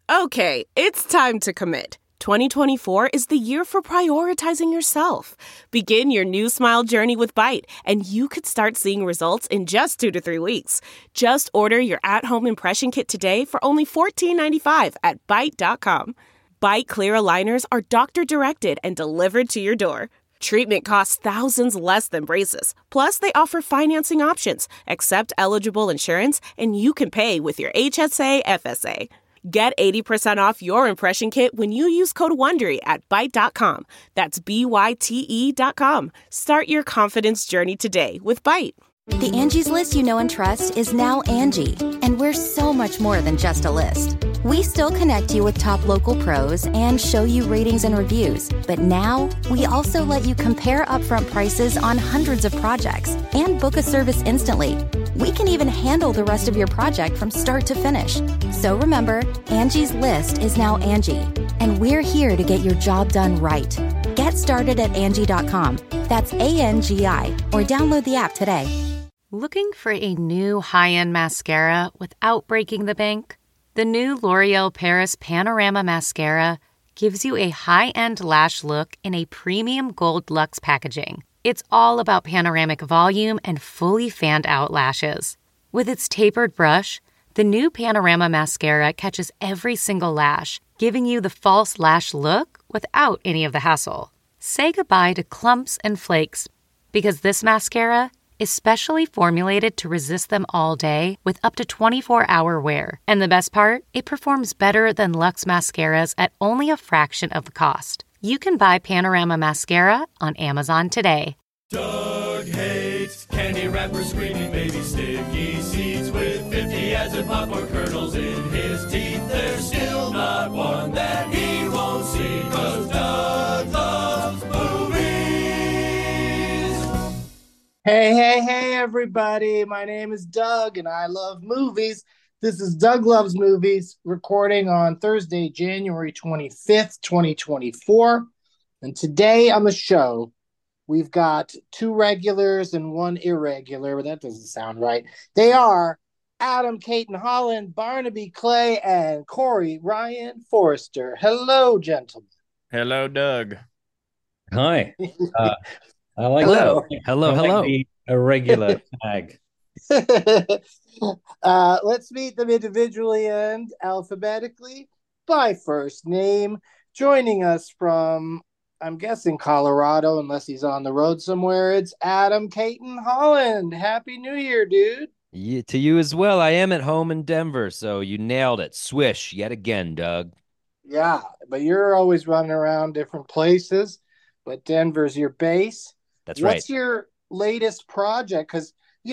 Okay, it's time to commit. 2024 is the year for prioritizing yourself. Begin your new smile journey with Byte, and you could start seeing results in just 2 to 3 weeks. Just order your at-home impression kit today for only $14.95 at Byte.com. Byte Clear aligners are doctor-directed and delivered to your door. Treatment costs thousands less than braces. Plus, they offer financing options, accept eligible insurance, and you can pay with your HSA FSA. Get 80% off your impression kit when you use code WONDERY at Byte.com. That's BYTE.com. Start your confidence journey today with Byte. The Angie's List you know and trust is now Angie, and we're so much more than just a list. We still connect you with top local pros and show you ratings and reviews, but now we also let you compare upfront prices on hundreds of projects and book a service instantly. We can even handle the rest of your project from start to finish. So remember, Angie's List is now Angie, and we're here to get your job done right. Get started at Angie.com. That's ANGI, or download the app today. Looking for a new high-end mascara without breaking the bank? The new L'Oreal Paris Panorama Mascara gives you a high-end lash look in a premium gold luxe packaging. It's all about panoramic volume and fully fanned-out lashes. With its tapered brush, the new Panorama Mascara catches every single lash, giving you the false lash look without any of the hassle. Say goodbye to clumps and flakes, because this mascara is specially formulated to resist them all day with up to 24-hour wear. And the best part? It performs better than Luxe mascaras at only a fraction of the cost. You can buy Panorama Mascara on Amazon today. Doug hates candy wrappers, screaming baby sticky seeds with 50 acid popcorn kernels in his teeth. There's still not one that he won't see, 'cause Doug loves movies. Hey, everybody. My name is Doug, and I love movies. This is Doug Loves Movies, recording on Thursday, January 25th, 2024. And today on the show, we've got 2 regulars and 1 irregular, but that doesn't sound right. They are Adam Caton Holland, Barnaby Clay, and Corey Ryan Forrester. Hello, gentlemen. Hello, Doug. Hi. I like Hello. that. Hello. I like the irregular tag. Let's meet them individually and alphabetically by first name. Joining us from, I'm guessing, Colorado, unless he's on the road somewhere, it's Adam Caton Holland. Happy New Year, dude. Yeah, to you as well. I am at home in Denver, so you nailed it. Swish yet again, Doug. Yeah, but you're always running around different places, but Denver's your base. That's right. What's your latest project? Because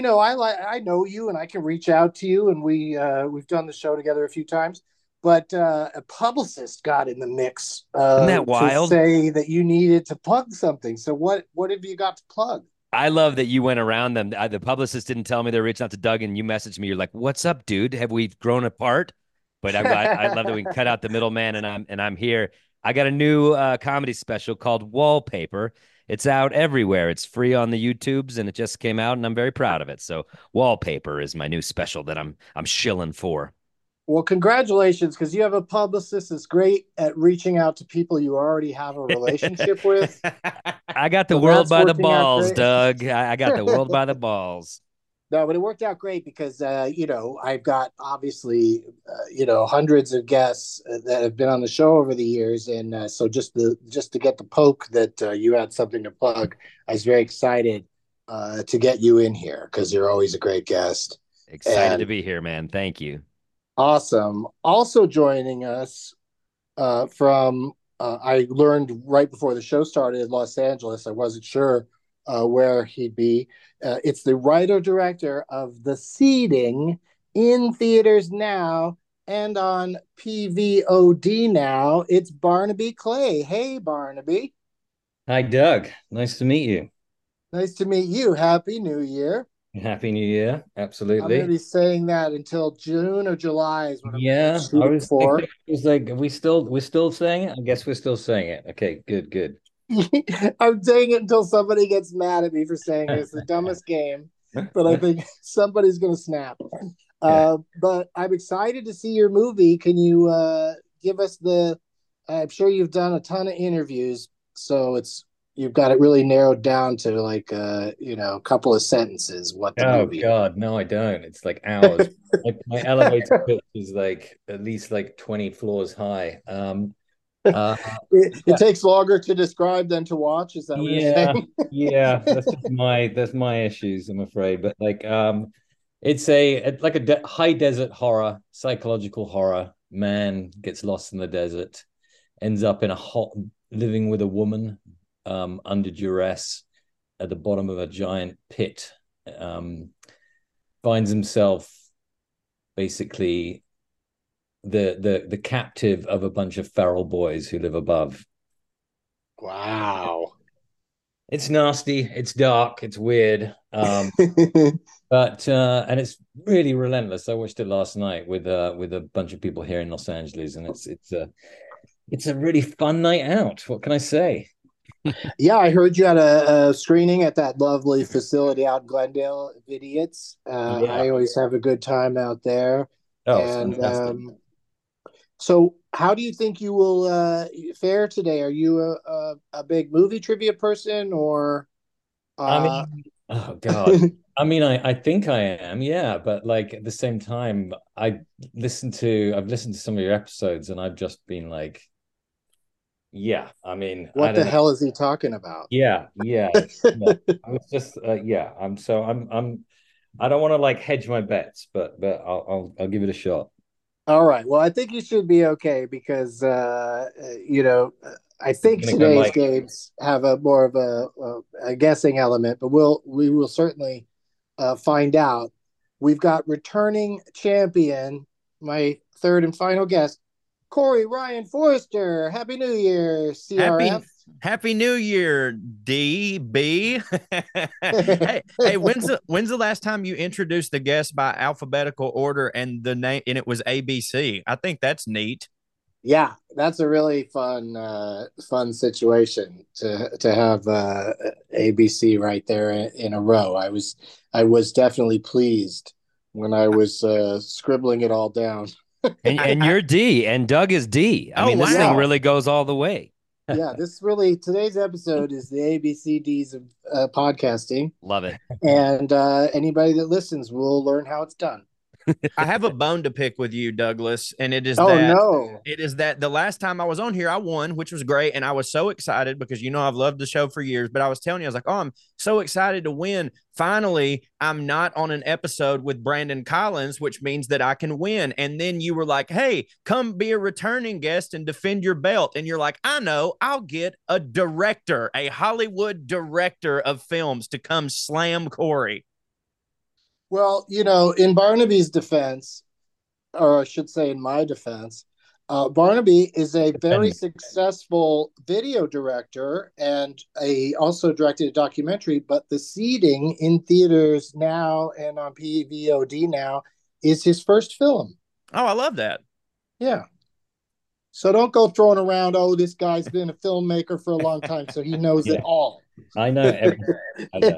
I know you, and I can reach out to you, and we've done the show together a few times. But a publicist got in the mix. Isn't that wild? To say that you needed to plug something. So what have you got to plug? I love that you went around them. The publicist didn't tell me they're reaching out to Doug, and you messaged me. You're like, "What's up, dude? Have we grown apart?" But I love that we cut out the middleman, and I'm here. I got a new comedy special called Wallpaper. It's out everywhere. It's free on the YouTubes, and it just came out, and I'm very proud of it. So Wallpaper is my new special that I'm shilling for. Well, congratulations, because you have a publicist that's great at reaching out to people you already have a relationship with. I got the world by the balls, Doug. I got the world by the balls. No, but it worked out great because, I've got obviously, hundreds of guests that have been on the show over the years. And so just to get the poke that you had something to plug, I was very excited to get you in here because you're always a great guest. Excited to be here, man. Thank you. Awesome. Also joining us from, I learned right before the show started in Los Angeles. I wasn't sure where he'd be. It's the writer-director of The Seeding, in theaters now and on PVOD now. It's Barnaby Clay. Hey, Barnaby. Hi, Doug. Nice to meet you. Nice to meet you. Happy New Year. Happy New Year. Absolutely. I'm going to be saying that until June or July is what I'm shooting for. It was like, we're still saying it? I guess we're still saying it. Okay, good. I'm saying it until somebody gets mad at me for saying it's the dumbest game, but I think somebody's going to snap. Yeah. But I'm excited to see your movie. Can you give us I'm sure you've done a ton of interviews, so you've got it really narrowed down to like a couple of sentences what the Oh movie is. God, no, I don't. It's like hours. Like my elevator pitch is like at least like 20 floors high. Uh, It takes longer to describe than to watch. Is that what you're yeah, saying? yeah. That's my issues, I'm afraid. But like, it's like a high desert horror, psychological horror. Man gets lost in the desert, ends up in a hot living with a woman, under duress at the bottom of a giant pit. Finds himself basically the captive of a bunch of feral boys who live above. Wow. It's nasty, it's dark, it's weird, but and it's really relentless. I watched it last night with a bunch of people here in Los Angeles, and it's a really fun night out. What can I say? Yeah, I heard you had a screening at that lovely facility out in Glendale, Idiots. Yeah. I always have a good time out there. Oh, it's And fantastic. so, how do you think you will fare today? Are you a big movie trivia person, or I uh, mean, oh God. I mean, I think I am, yeah, but like at the same time, I've listened to some of your episodes, and I've just been like, yeah, I mean, I what the don't know. hell is he talking about? Yeah, yeah, yeah. I was just yeah, I don't want to like hedge my bets, but I'll give it a shot. All right. Well, I think you should be okay because I I'm think gonna go today's like, games have a more of a guessing element, but we will certainly find out. We've got returning champion, my third and final guest, Corey Ryan Forrester. Happy New Year, Happy CRF. Happy New Year, DB. Hey, when's the last time you introduced the guest by alphabetical order and the name and it was ABC? I think that's neat. Yeah, that's a really fun situation to have ABC right there in a row. I was definitely pleased when I was scribbling it all down. And you're D, and Doug is D. I Oh, mean, this thing wow. really goes all the way. Yeah, today's episode is the ABCDs of podcasting, Love it. and anybody that listens will learn how it's done. I have a bone to pick with you, Douglas, and Oh no! it is that the last time I was on here, I won, which was great, and I was so excited because I've loved the show for years. But I was telling you, I was like, "Oh, I'm so excited to win! Finally, I'm not on an episode with Brandon Collins, which means that I can win." And then you were like, "Hey, come be a returning guest and defend your belt." And you're like, "I know, I'll get a director, a Hollywood director of films, to come slam Corey." Well, in Barnaby's defense, or I should say in my defense, Barnaby is a very Defend. successful video director and also directed a documentary, but the seeding in theaters now and on PVOD now is his first film. Oh, I love that. Yeah. So don't go throwing around, oh, this guy's been a filmmaker for a long time, so he knows it Yeah. all. I know everything. I know.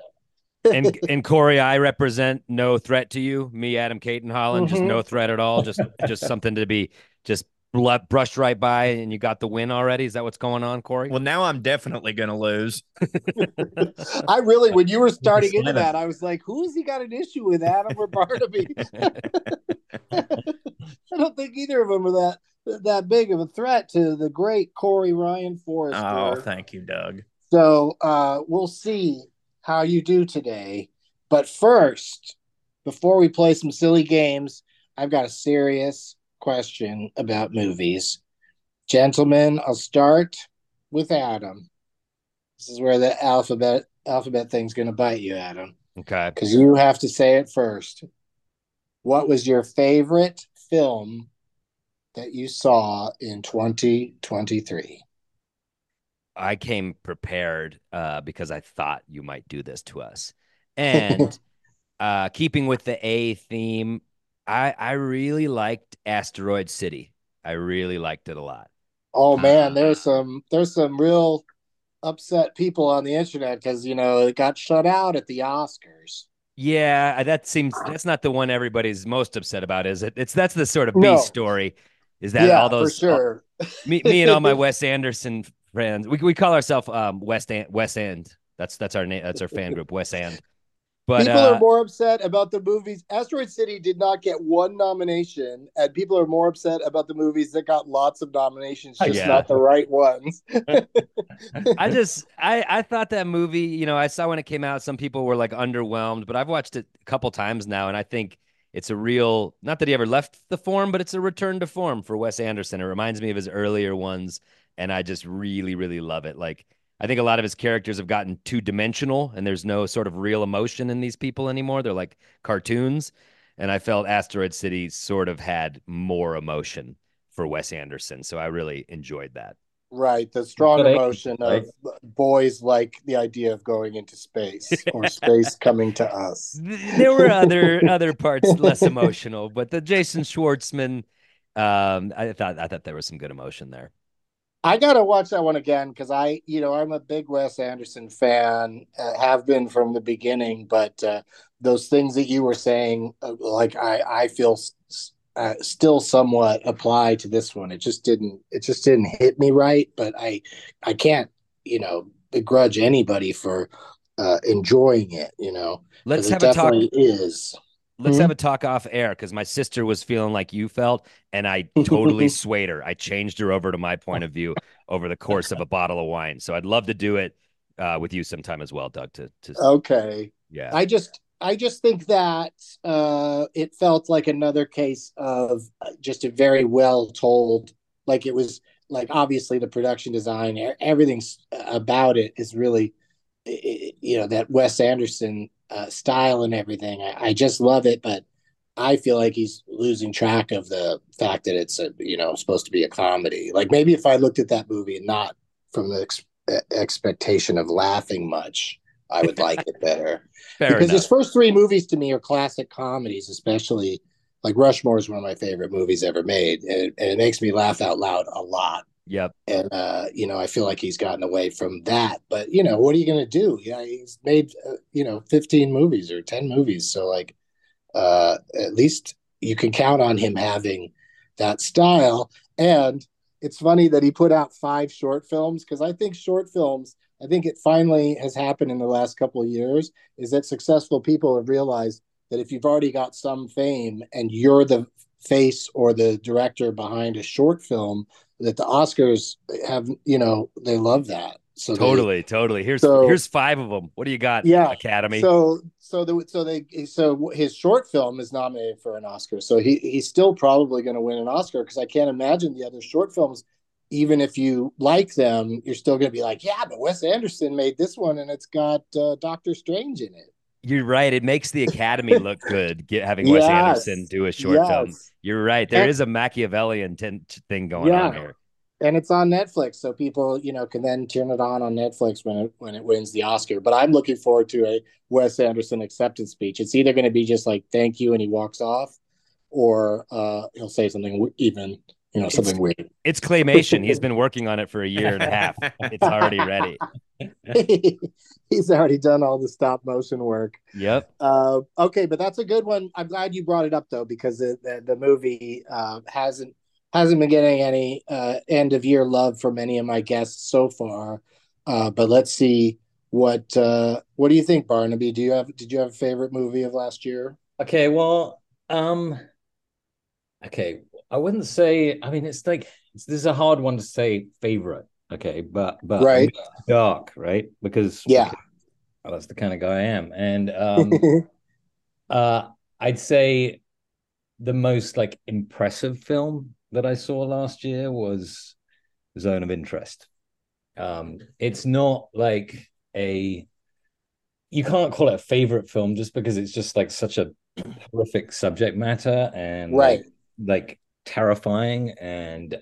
And Corey, I represent no threat to you. Me, Adam Caton Holland, just Mhm. no threat at all. Just something to be just brushed right by, and you got the win already. Is that what's going on, Corey? Well, now I'm definitely going to lose. When you were starting into Silence. that, I was like, who has he got an issue with, Adam or Barnaby? I don't think either of them are that big of a threat to the great Corey Ryan Forrester. Oh, thank you, Doug. So we'll see how you do today. But first, before we play some silly games, I've got a serious question about movies. Gentlemen, I'll start with Adam. This is where the alphabet thing's going to bite you, Adam, Okay. because you have to say it first. What was your favorite film that you saw in 2023? I came prepared because I thought you might do this to us. And keeping with the A theme, I really liked Asteroid City. I really liked it a lot. Oh man, there's some real upset people on the internet because it got shut out at the Oscars. Yeah, that's not the one everybody's most upset about, is it? That's the sort of B No. story. Is that all for those? sure. Me and all my Wes Anderson friends. We call ourselves West End. That's our name. That's our fan group, West End. But People are more upset about the movies. Asteroid City did not get one nomination, and people are more upset about the movies that got lots of nominations, just not the right ones. I thought that movie, you know, I saw when it came out, some people were like underwhelmed, but I've watched it a couple times now, and I think it's a real, not that he ever left the form, but it's a return to form for Wes Anderson. It reminds me of his earlier ones, and I just really, really love it. Like, I think a lot of his characters have gotten two-dimensional, and there's no sort of real emotion in these people anymore. They're like cartoons. And I felt Asteroid City sort of had more emotion for Wes Anderson. So I really enjoyed that. Right. The strong emotion of boys like the idea of going into space or space coming to us. There were other parts less emotional, but the Jason Schwartzman, I thought there was some good emotion there. I gotta watch that one again because I'm a big Wes Anderson fan, have been from the beginning. But those things that you were saying, I feel still somewhat apply to this one. It just didn't hit me right. But I can't begrudge anybody for enjoying it. Let's have it a talk. Is. Let's have a talk off air because my sister was feeling like you felt, and I totally swayed her. I changed her over to my point of view over the course of a bottle of wine. So I'd love to do it with you sometime as well, Doug. Okay. Yeah. I just think that it felt like another case of just a very well told. Like it was like obviously the production design, everything about it is really, that Wes Anderson style and everything. I just love it, but I feel like he's losing track of the fact that it's supposed to be a comedy. Like maybe if I looked at that movie and not from the expectation of laughing much, I would like it better. Because his first three movies to me are classic comedies, especially like Rushmore is one of my favorite movies ever made, and it makes me laugh out loud a lot. Yep. And I feel like he's gotten away from that. But what are you going to do? Yeah, he's made 15 movies or 10 movies, so like at least you can count on him having that style. And it's funny that he put out 5 short films, because I think it finally has happened in the last couple of years, is that successful people have realized that if you've already got some fame and you're the face or the director behind a short film, that the Oscars have, they love that. So totally. Here's 5 of them. What do you got? Yeah, Academy. So his short film is nominated for an Oscar. So he's still probably going to win an Oscar, because I can't imagine the other short films, even if you like them, you're still going to be like, yeah, but Wes Anderson made this one and it's got Doctor Strange in it. You're right. It makes the Academy look good, having Wes Anderson do a short film. You're right. There is a Machiavellian thing going on here. And it's on Netflix, so people, can then turn it on Netflix when it wins the Oscar. But I'm looking forward to a Wes Anderson acceptance speech. It's either going to be just like, thank you, and he walks off, or he'll say something even, something weird. It's claymation. He's been working on it for a year and a half. It's already ready. He's already done all the stop motion work. Yep. Okay, but that's a good one. I'm glad you brought it up though, because the movie hasn't been getting any end of year love from any of my guests so far. But let's see what do you think, Barnaby? Did you have a favorite movie of last year? Okay, well, I wouldn't say. I mean, this is a hard one to say favorite. Okay, but right, dark, right? Because that's the kind of guy I am, and I'd say the most like impressive film that I saw last year was Zone of Interest. It's not like you can't call it a favorite film just because it's just like such a horrific subject matter and like terrifying and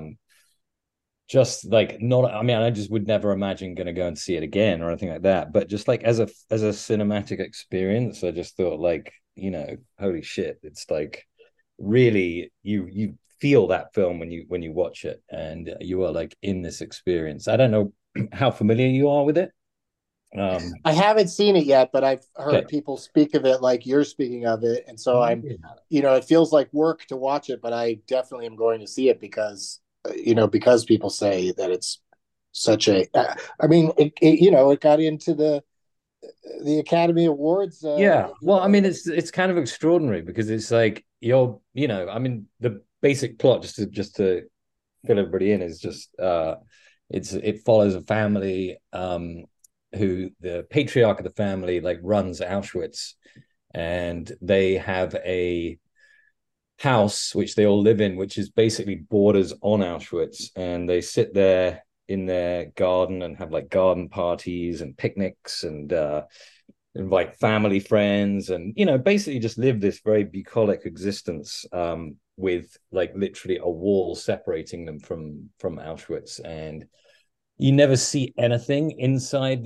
just like not. I mean, I just would never imagine going to go and see it again or anything like that. But just like as a cinematic experience, I just thought like, holy shit, it's like really you feel that film when you watch it, and you are like in this experience. I don't know how familiar you are with it. I haven't seen it yet, but I've heard Okay. people speak of it like you're speaking of it, and so I'm, it feels like work to watch it, but I definitely am going to see it because, because people say that it's such a. I mean, it got into the Academy Awards. Yeah. Well, I mean, it's kind of extraordinary because it's like I mean, the basic plot just to fill everybody in is just it follows a family who the patriarch of the family like runs Auschwitz, and they have a house which they all live in, which is basically borders on Auschwitz, and they sit there in their garden and have like garden parties and picnics and invite family friends and basically just live this very bucolic existence with like literally a wall separating them from Auschwitz. And you never see anything inside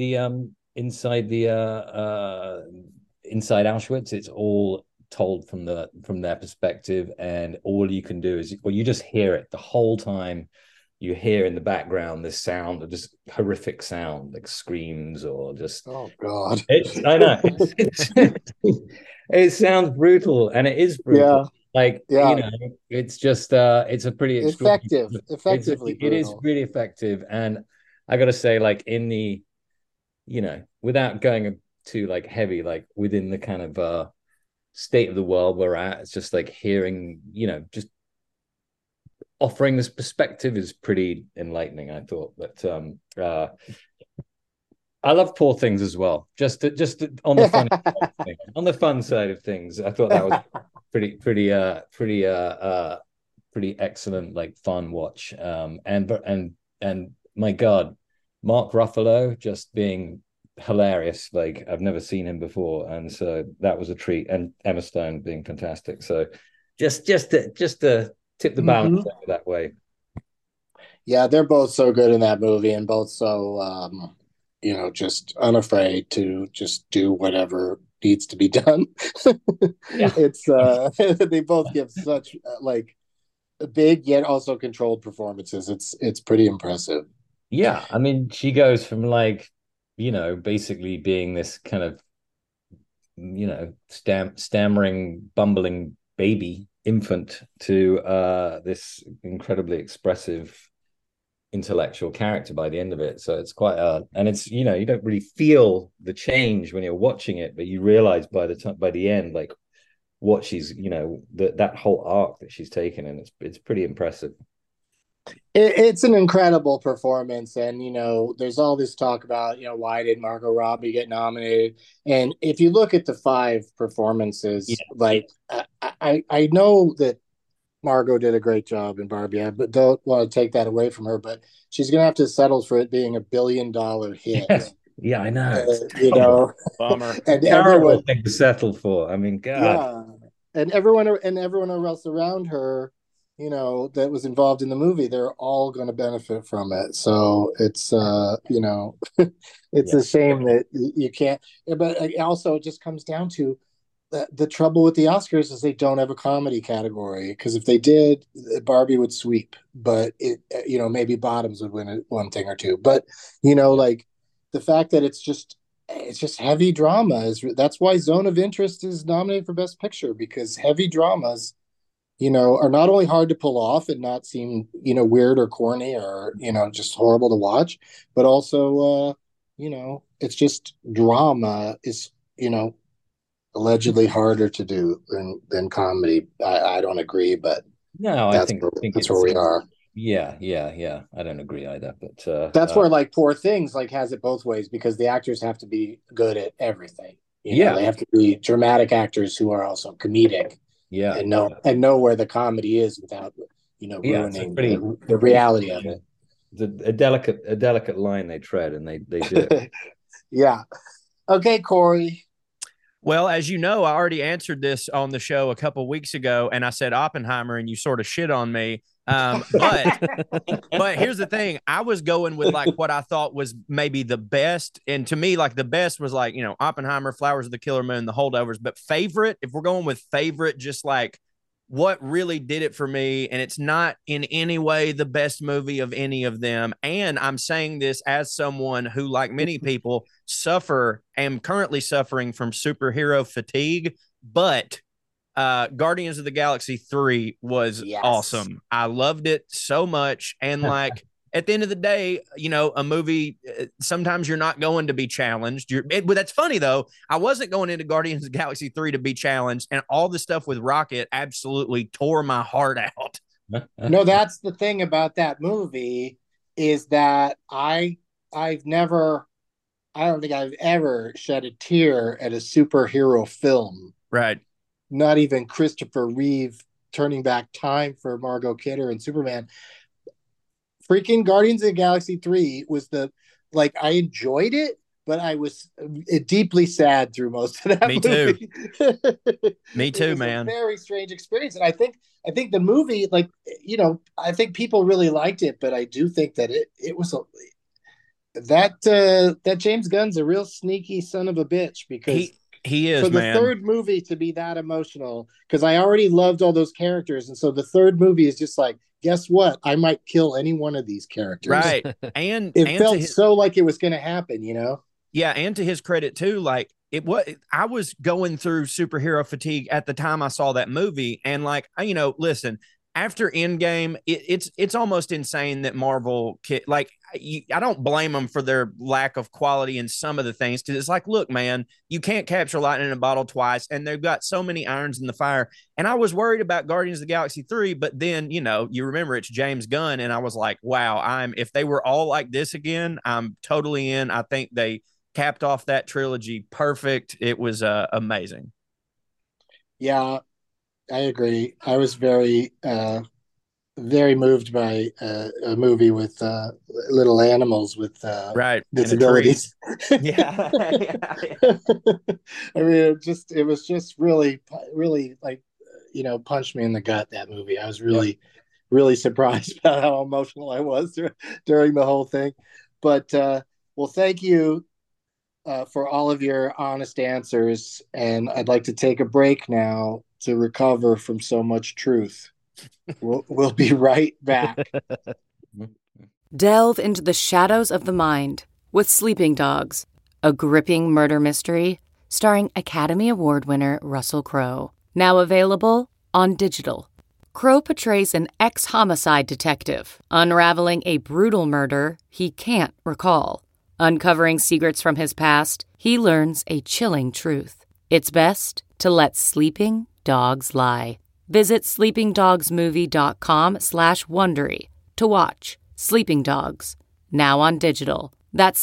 inside Auschwitz. It's all told from their perspective, and all you can do is, well, you just hear it the whole time. You hear in the background this sound of just horrific sound, like screams or just, oh God, I know it sounds brutal, and it is brutal. It's just it's a pretty effectively it is really effective. And I gotta say, like, in the without going too like heavy, like within the kind of state of the world we're at, it's just like hearing, just offering this perspective is pretty enlightening, I thought. But I love Poor Things as well. Just on the fun on the fun side of things, I thought that was pretty excellent, like fun watch. And my God, Mark Ruffalo just being hilarious. Like, I've never seen him before, and so that was a treat. And Emma Stone being fantastic. So just to tip the balance that way. Yeah, they're both so good in that movie, and both so just unafraid to just do whatever needs to be done. It's they both give such like big yet also controlled performances. It's pretty impressive. Yeah, I mean, she goes from like, basically being this kind of, stammering, bumbling baby infant to this incredibly expressive intellectual character by the end of it. So it's quite and it's, you don't really feel the change when you're watching it, but you realize by the end, like, what she's, that whole arc that she's taken, and it's pretty impressive. It's an incredible performance, and there's all this talk about why did Margot Robbie get nominated, and if you look at the 5 performances, like I know that Margot did a great job in Barbie, but don't want to take that away from her, but she's gonna have to settle for it being $1 billion hit. Yeah, I know. Bummer. And everyone thing to settle for. I mean, God. Yeah, and everyone else around her, that was involved in the movie, they're all going to benefit from it. So it's it's a shame that you can't. But also, it just comes down to the trouble with the Oscars is they don't have a comedy category, because if they did, Barbie would sweep. But it maybe Bottoms would win one thing or two. But like the fact that it's just heavy drama that's why Zone of Interest is nominated for Best Picture, because heavy dramas are not only hard to pull off and not seem, weird or corny or, just horrible to watch, but also, it's just drama is, allegedly harder to do than comedy. I don't agree, but no, I think that's where we are. Yeah. I don't agree either, but that's where like Poor Things like has it both ways, because the actors have to be good at everything. They have to be dramatic actors who are also comedic. Yeah, and know where the comedy is without ruining the reality of it. A delicate line they tread, and they do it. Yeah. Okay, Corey. Well, as you know, I already answered this on the show a couple of weeks ago, and I said Oppenheimer, and you sort of shit on me. But here's the thing. I was going with like what I thought was maybe the best. And to me, like the best was like, Oppenheimer, Flowers of the Killer Moon, The Holdovers. But favorite, if we're going with favorite, just like what really did it for me, and it's not in any way the best movie of any of them. And I'm saying this as someone who, like many people, am currently suffering from superhero fatigue, but Guardians of the Galaxy 3 was awesome. I loved it so much. And like, at the end of the day, you know, a movie, sometimes you're not going to be challenged. But that's funny, though. I wasn't going into Guardians of the Galaxy 3 to be challenged, and all the stuff with Rocket absolutely tore my heart out. No, that's the thing about that movie is that I don't think I've ever shed a tear at a superhero film. Right. Not even Christopher Reeve turning back time for Margot Kidder and Superman. Freaking Guardians of the Galaxy 3 was I enjoyed it, but I was deeply sad through most of that movie. Me too, man. A very strange experience. And I think the movie, like, you know, I think people really liked it, but I do think that it was that James Gunn's a real sneaky son of a bitch, because he is, for the man. third movie to be that emotional, because I already loved all those characters, and so the third movie is just like, guess what? I might kill any one of these characters. Right. And it felt so like it was going to happen, you know? Yeah. And to his credit too, like I was going through superhero fatigue at the time I saw that movie. And like, you know, listen, after Endgame, it's almost insane that Marvel, I don't blame them for their lack of quality in some of the things, because it's like, look, man, you can't capture lightning in a bottle twice, and they've got so many irons in the fire. And I was worried about Guardians of the Galaxy 3, but then, you know, you remember it's James Gunn, and I was like, wow, if they were all like this again, I'm totally in. I think they capped off that trilogy perfect. It was amazing. Yeah, I agree. I was very, very moved by a movie with little animals with disabilities. Yeah. I mean, it was just really, really, like, you know, punched me in the gut, that movie. I was really, really surprised about how emotional I was during the whole thing. But, well, thank you for all of your honest answers. And I'd like to take a break now to recover from so much truth. We'll be right back. Delve into the shadows of the mind with Sleeping Dogs, a gripping murder mystery starring Academy Award winner Russell Crowe. Now available on digital. Crowe portrays an ex-homicide detective unraveling a brutal murder he can't recall. Uncovering secrets from his past, he learns a chilling truth. It's best to let sleeping dogs lie. Visit sleepingdogsmovie.com/Wondery to watch Sleeping Dogs, now on digital. That's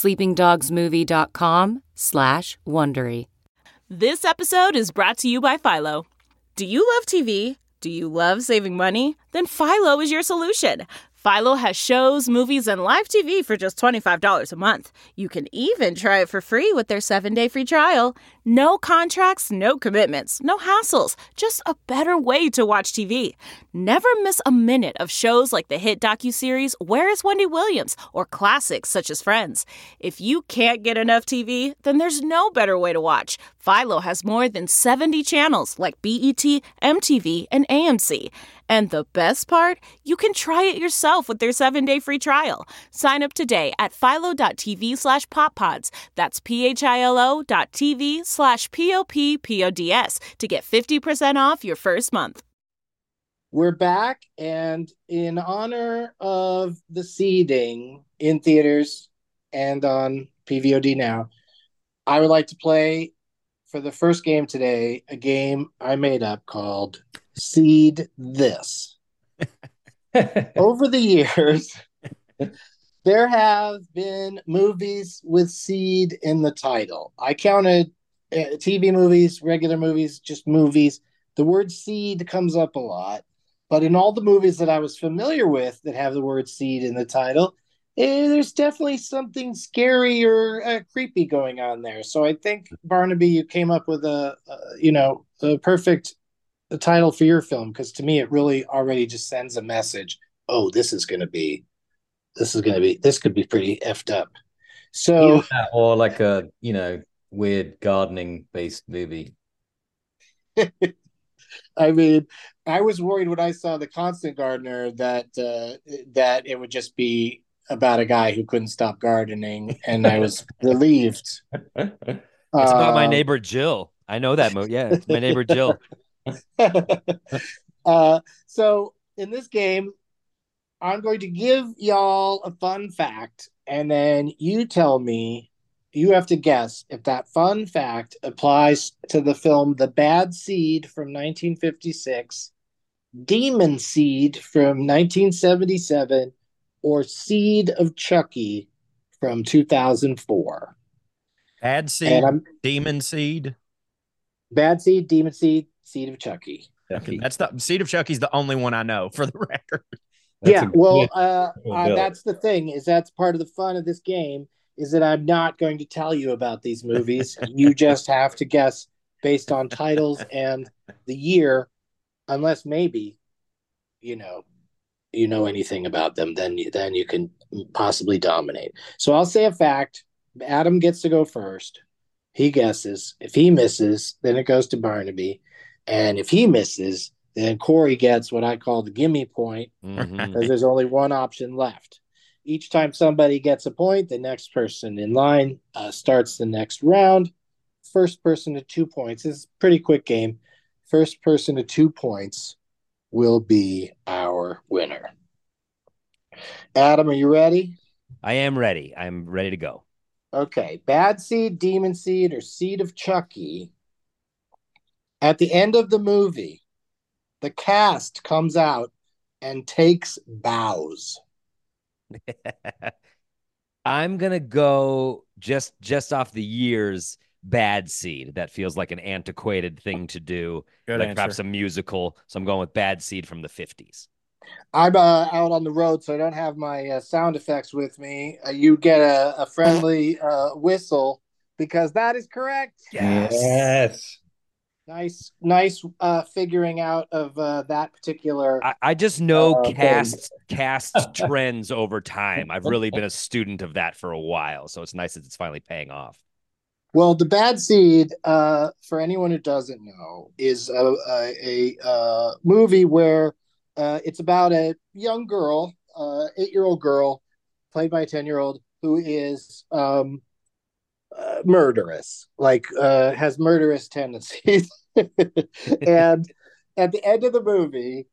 sleepingdogsmovie.com/Wondery. This episode is brought to you by Philo. Do you love TV? Do you love saving money? Then Philo is your solution. Philo has shows, movies, and live TV for just $25 a month. You can even try it for free with their 7-day free trial. No contracts, no commitments, no hassles. Just a better way to watch TV. Never miss a minute of shows like the hit docuseries Where is Wendy Williams? Or classics such as Friends. If you can't get enough TV, then there's no better way to watch. Philo has more than 70 channels like BET, MTV, and AMC. And the best part? You can try it yourself with their 7-day free trial. Sign up today at philo.tv/poppods. That's philo.tv/POPPODS to get 50% off your first month. We're back, and in honor of the seeding in theaters and on PVOD now, I would like to play, for the first game today, a game I made up called Seed This. Over the years, there have been movies with seed in the title. I counted TV movies, regular movies, just movies. The word seed comes up a lot. But in all the movies that I was familiar with that have the word seed in the title, there's definitely something scary or creepy going on there. So I think, Barnaby, you came up with a perfect title for your film, because to me it really already just sends a message. Oh, this could be pretty effed up. So, or like a weird gardening based movie. I mean, I was worried when I saw The Constant Gardener that that it would just be about a guy who couldn't stop gardening, and I was relieved. It's about my Um, neighbor Jill. I know that movie. Yeah, it's my neighbor Jill. so in this game, I'm going to give y'all a fun fact, and then you tell me, you have to guess if that fun fact applies to the film The Bad Seed from 1956, Demon Seed from 1977, or Seed of Chucky from 2004. Bad seed, And I'm demon seed. Bad Seed, Demon Seed, Seed of Chucky. Okay, that's the Seed of Chucky's the only one I know for the record. Yeah, well, bill. that's the thing, is that's part of the fun of this game, is that I'm not going to tell you about these movies. You just have to guess based on titles and the year, unless maybe you know anything about them, then you can possibly dominate. So I'll say a fact. Adam gets to go first. He guesses. If he misses, then it goes to Barnaby, and if he misses, then Corey gets what I call the gimme point, because there's only one option left. Each time somebody gets a point, the next person in line starts the next round. First person to 2 points. This is a pretty quick game. First person to 2 points will be our winner. Adam, are you ready? I am ready. I'm ready to go. Okay. Bad Seed, Demon Seed, or Seed of Chucky. At the end of the movie, the cast comes out and takes bows. I'm gonna go just off the years. Bad Seed. That feels like an antiquated thing to do. Good like answer. perhaps a musical. So I'm going with Bad Seed from the 50s. I'm out on the road, so I don't have my sound effects with me. You get a friendly whistle, because that is correct. Yes. Nice figuring out of that particular. I just know thing. cast trends over time. I've really been a student of that for a while, so it's nice that it's finally paying off. Well, The Bad Seed, for anyone who doesn't know, is a movie where it's about a young girl, 8-year-old girl, played by a 10-year-old, who is murderous, has murderous tendencies. And at the end of the movie,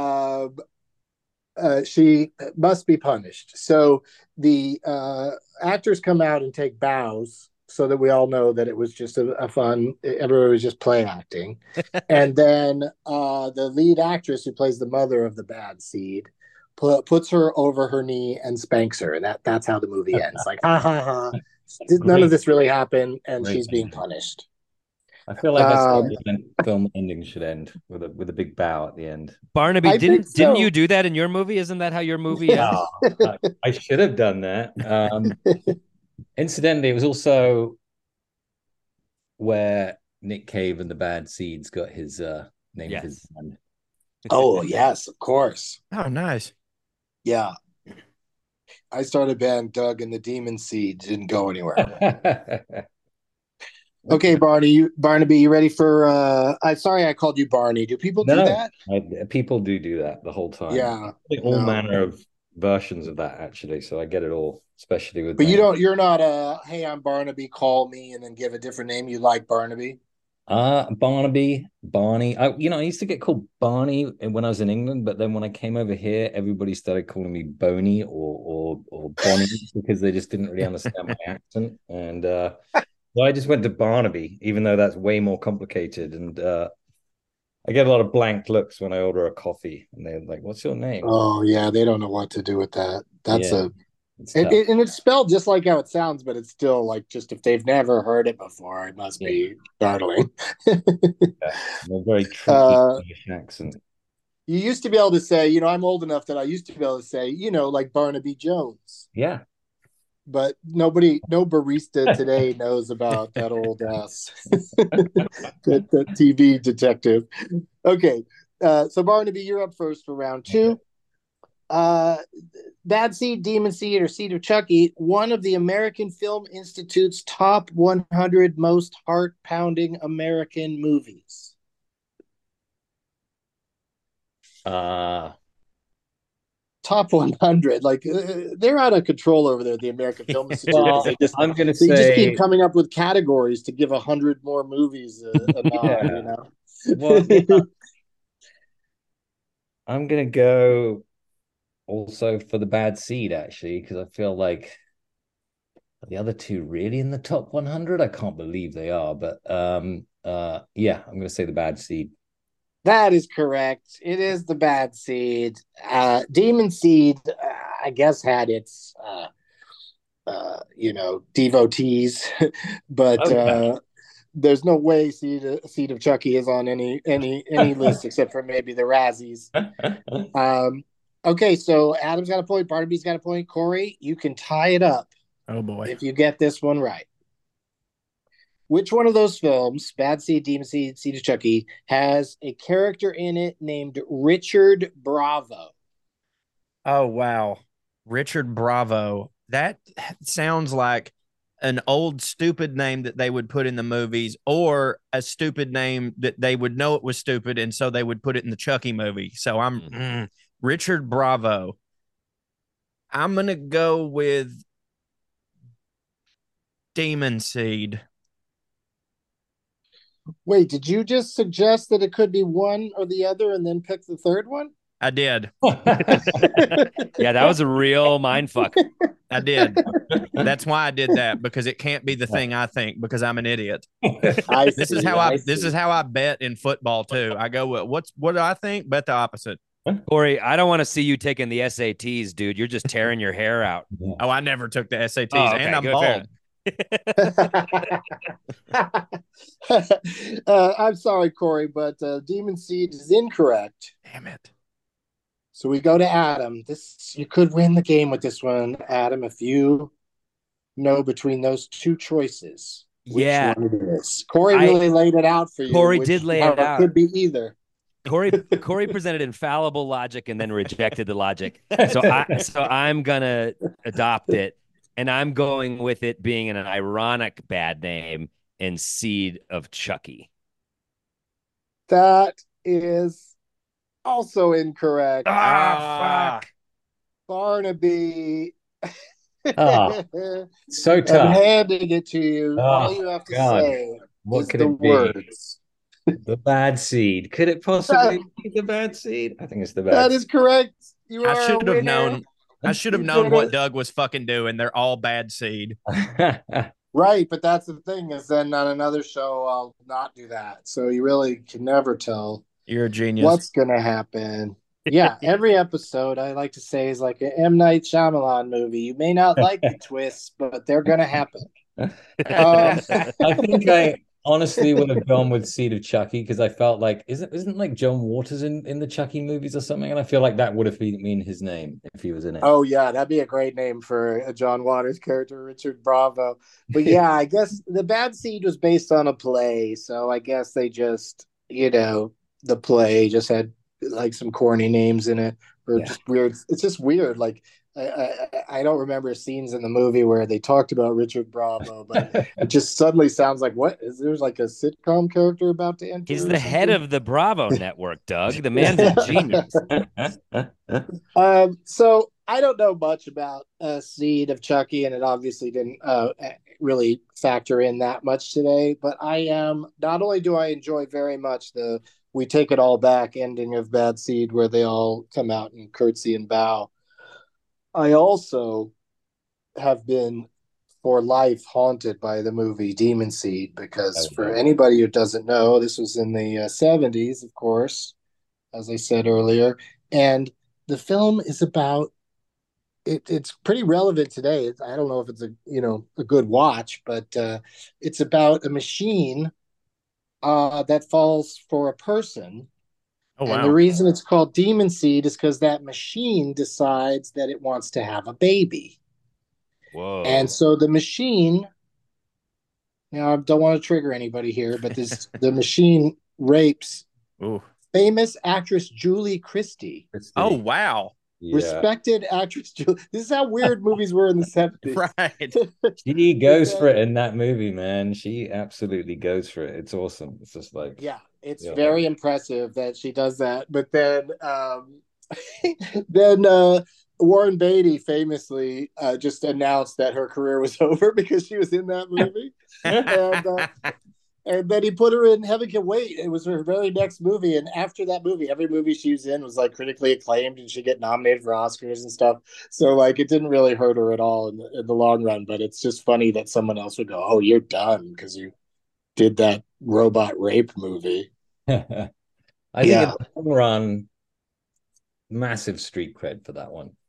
she must be punished. So the actors come out and take bows, so that we all know that it was just a fun, everybody was just play acting. And then the lead actress, who plays the mother of the Bad Seed, puts her over her knee and spanks her. And that's how the movie ends. Like, ha ha ha. None of this really happened, and she's being punished. I feel like that's how the film ending should end, with a big bow at the end. Barnaby, didn't you do that in your movie? Isn't that how your movie ends? I should have done that. Incidentally, it was also where Nick Cave and the Bad Seeds got his name of his band. Oh, yes, of course. Oh, nice. Yeah. I started a band, Doug and the Demon Seed. Didn't go anywhere. Okay, Barnaby, you ready for I'm sorry I called you Barney. Do people do that? People do that the whole time. Yeah. All manner of versions of that, actually. So I get it all, especially with. But you're not hey, I'm Barnaby, call me, and then give a different name. You like Barnaby? Barnaby, Barney. I used to get called Barney when I was in England, but then when I came over here, everybody started calling me Boney or Bonnie because they just didn't really understand my accent. And so I just went to Barnaby, even though that's way more complicated. And I get a lot of blank looks when I order a coffee, and they're like, "What's your name?" Oh yeah, they don't know what to do with that. That's and it's spelled just like how it sounds, but it's still like, just if they've never heard it before, it must be startling. A very tricky accent. You used to be able to say, I'm old enough that I used to be able to say, like Barnaby Jones. Yeah. But no barista today knows about that old ass that TV detective. Okay, so Barnaby, you're up first for round 2. Bad Seed, Demon Seed, or Seed of Chucky, one of the American Film Institute's top 100 most heart-pounding American movies. Uh, Top 100. Like they're out of control over there, the American Film Institute. well, They I'm gonna just keep say, coming up with categories to give 100 more movies a nod. yeah. You know. Well, yeah, I'm gonna go also for The Bad Seed, actually, because I feel like the other two really in the top 100. I can't believe they are, but yeah, I'm gonna say The Bad Seed. That is correct. It is The Bad Seed. Demon Seed, I guess, had its devotees, but Okay. there's no way Seed of Chucky is on any list except for maybe the Razzies. Okay, so Adam's got a point, Barnaby's got a point. Corey, you can tie it up. Oh boy. If you get this one right. Which one of those films, Bad Seed, Demon Seed, Seed of Chucky, has a character in it named Richard Bravo? Oh wow. Richard Bravo. That sounds like an old stupid name that they would put in the movies, or a stupid name that they would know it was stupid, and so they would put it in the Chucky movie. So I'm Richard Bravo. I'm gonna go with Demon Seed. Wait, did you just suggest that it could be one or the other and then pick the third one? I did. Yeah, that was a real mind fuck. I did. That's why I did that, because it can't be the thing I think, because I'm an idiot. This is how I bet in football too. I go with what do I think? Bet the opposite. Corey, I don't want to see you taking the SATs, dude. You're just tearing your hair out. Oh, I never took the SATs, Oh, okay, and I'm good, bald. I'm sorry, Corey, but Demon Seed is incorrect. Damn it. So we go to Adam. You could win the game with this one, Adam, if you know between those two choices. Yeah. Which one it is. Corey really laid it out for you. Corey did lay it out. It could be either. Corey presented infallible logic and then rejected the logic. So I'm gonna adopt it, and I'm going with it being an ironic bad name in Seed of Chucky. That is also incorrect. Fuck. Barnaby. So tough. I'm handing it to you. All you have to say what is could the it be? words. The Bad Seed. Could it possibly be The Bad Seed? I think it's The Bad That Seed. is correct. You are I should have winner. known. I should have known what Doug was fucking doing. They're all bad seed. Right, but that's the thing is then on another show I'll not do that. So you really can never tell You're a genius. what's gonna happen. Yeah, every episode I like to say is like an M. Night Shyamalan movie. You may not like the twists, but they're gonna happen. I think I honestly would have gone with Seed of Chucky, because I felt like isn't like John Waters in the Chucky movies or something, and I feel like that would have been his name if he was in it. Oh yeah, that'd be a great name for a John Waters character, Richard Bravo. But yeah, I guess the Bad Seed was based on a play, so I guess they just the play just had like some corny names in it, or just weird. It's just weird. Like I don't remember scenes in the movie where they talked about Richard Bravo, but it just suddenly sounds like, what is there's like a sitcom character about to enter? He's the head of the Bravo network, Doug. The man's a genius. So I don't know much about Seed of Chucky, and it obviously didn't really factor in that much today. But I am not only do I enjoy very much the "We Take It All Back" ending of Bad Seed, where they all come out and curtsy and bow. I also have been for life haunted by the movie Demon Seed, because for anybody who doesn't know, this was in the 70s, of course, as I said earlier, and the film is about it's pretty relevant today. I don't know if it's a good watch, but it's about a machine that falls for a person. Oh, wow. And the reason it's called Demon Seed is because that machine decides that it wants to have a baby. Whoa. And so the machine, I don't want to trigger anybody here, but the machine rapes famous actress Julie Christie. Oh, wow. Yeah. Respected actress Julie. This is how weird movies were in the 70s. Right. She goes for it in that movie, man. She absolutely goes for it. It's awesome. It's just like, yeah. It's Yeah. very impressive that she does that. But then, then Warren Beatty famously just announced that her career was over because she was in that movie, and then he put her in Heaven Can Wait. It was her very next movie, and after that movie, every movie she was in was like critically acclaimed, and she'd get nominated for Oscars and stuff. So like, it didn't really hurt her at all in the long run. But it's just funny that someone else would go, "Oh, you're done because you did that robot rape movie." I think in the long run, massive street cred for that one.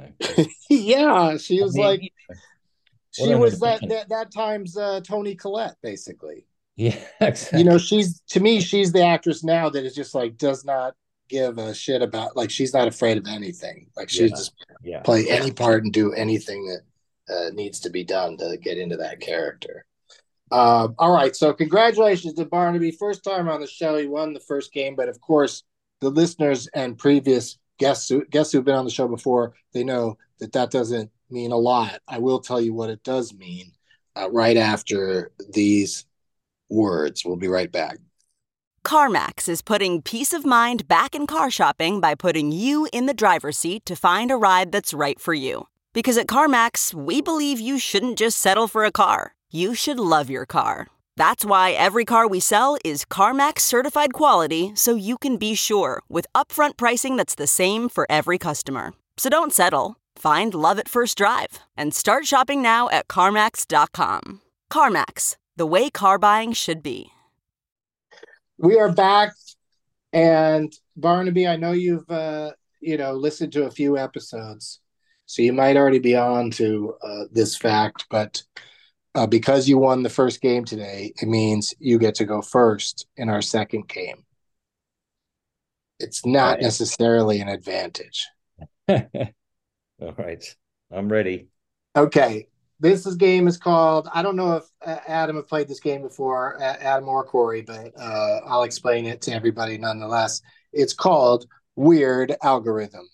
Yeah, she was like, she was that that time's Toni Collette, basically. Yeah, exactly. She's the actress now that is just like does not give a shit about, like, she's not afraid of anything. Like, she just play any part and do anything that needs to be done to get into that character. All right, so congratulations to Barnaby. First time on the show, he won the first game, but of course, the listeners and previous guests who've been on the show before, they know that doesn't mean a lot. I will tell you what it does mean right after these words. We'll be right back. CarMax is putting peace of mind back in car shopping by putting you in the driver's seat to find a ride that's right for you. Because at CarMax, we believe you shouldn't just settle for a car. You should love your car. That's why every car we sell is CarMax certified quality, so you can be sure with upfront pricing that's the same for every customer. So don't settle. Find love at first drive and start shopping now at CarMax.com. CarMax, the way car buying should be. We are back, and Barnaby, I know you've listened to a few episodes, so you might already be on to this fact, but because you won the first game today, it means you get to go first in our second game. It's not necessarily an advantage. All right. I'm ready. Okay. This game is called, I don't know if Adam have played this game before, Adam or Corey, but I'll explain it to everybody nonetheless. It's called Weird Algorithm.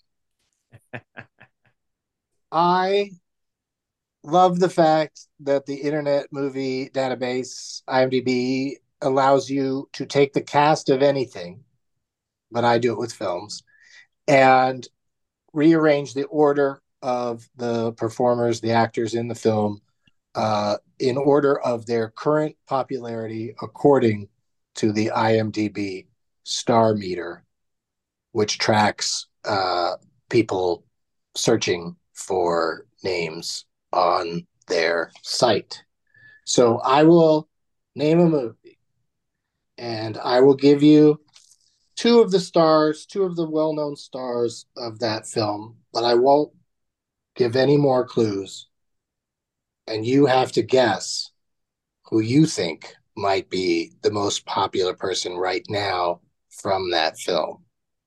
I love the fact that the Internet Movie Database, IMDb, allows you to take the cast of anything, but I do it with films, and rearrange the order of the performers, the actors in the film, in order of their current popularity according to the IMDb star meter, which tracks people searching for names on their site. So I will name a movie, and I will give you two of the well-known stars of that film, but I won't give any more clues. And you have to guess who you think might be the most popular person right now from that film.